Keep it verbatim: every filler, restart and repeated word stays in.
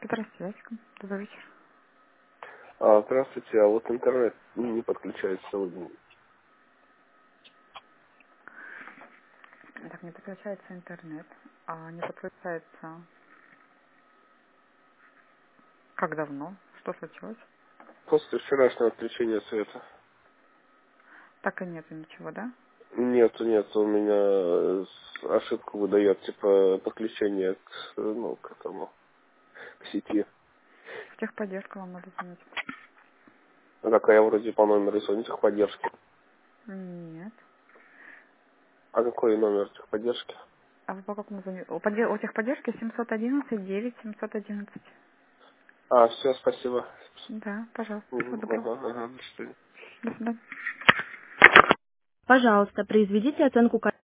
Здравствуйте, добрый вечер. А, здравствуйте, а вот интернет не подключается сегодня. Так, не подключается интернет, а не подключается как давно? Что случилось? После вчерашнего отключения света. Так и нету ничего, да? Нет, нет, у меня э, с- ошибку выдает, типа, подключение к, э, ну, к этому, к сети. В техподдержку вам надо звонить. А так, а я вроде по номеру звоню техподдержки. Нет. А какой номер техподдержки? А вы по какому звоните? У, подде- у техподдержки семьсот одиннадцать девять семьсот одиннадцать. А, все, спасибо. Да, пожалуйста. Всего Мгм, доброго. ага, ага, до свидания. До свидания. Пожалуйста, произведите оценку